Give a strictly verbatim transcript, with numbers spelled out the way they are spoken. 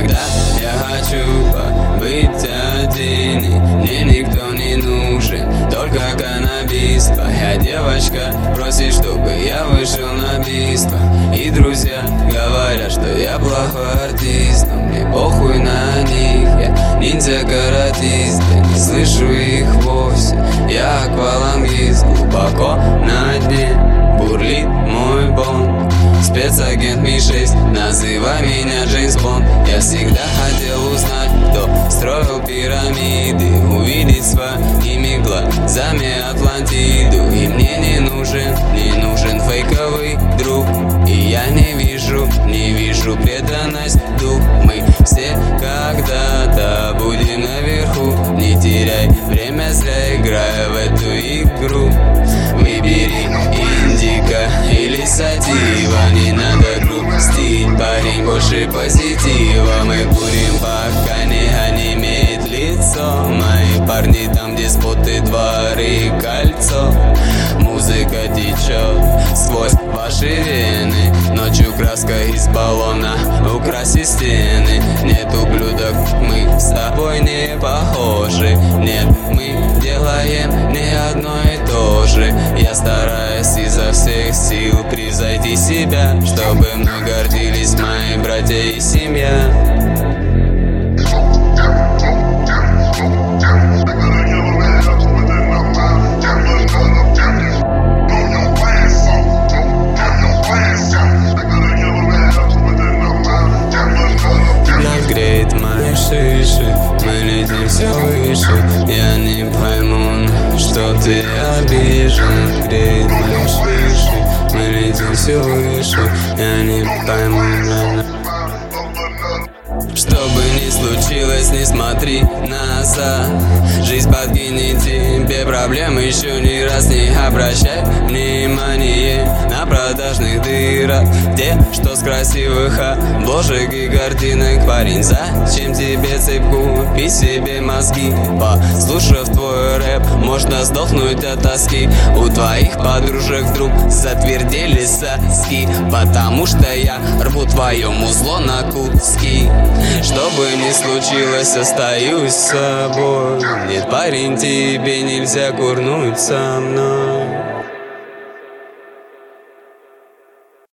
Иногда я хочу побыть один, и мне никто не нужен, только каннабис. Твоя девочка просит, чтобы я вышел на битство, и друзья говорят, что я плохой артист. Но мне похуй на них, я ниндзя-каратист. Я не слышу их вовсе, я аквалангист. Глубоко на дне бурлит мой бонг. Спецагент Ми шесть, называй меня Джеймс Бонд. Я всегда хотел узнать, кто строил пирамиды, увидеть своими глазами Атлантиду. И мне не нужен, не нужен фейковый друг, и я не вижу, не вижу преданность дух. Мы все когда-то будем наверху, не теряй время зря, играя в эту игру. Выбери индика или сатива, не надо грустить, парень, больше позитива. Мы курим, пока не онемеет лицо. Мои парни там, где споты, дворы, кольцо. Музыка течет сквозь ваши вены, ночью краска из баллона украсит стены. Нет, ублюдок, мы с тобой не похожи. Нет, мы делаем не одно и то же. Я стараюсь изо всех сил превзойти себя, чтобы мной гордились мои братья и семья. Греет мои шиши, мы летим все выше. Я не пойму, что ты обижен. Греет мои шиши, мы летим все выше. Я не пойму. Что бы ни случилось, не смотри назад. Жизнь подкинет тебе проблемы, еще ни раз не обращай внимание на продажных дырок, те, что с красивых обложек и картинок. Парень, зачем тебе цепь? Купи себе мозги. Послушав твой рэп, можно сдохнуть от тоски. У твоих подружек вдруг затвердели соски, потому что я рву твое музло на куски. Что бы ни случилось, остаюсь с собой. Нет, парень, тебе нельзя курнуть со мной.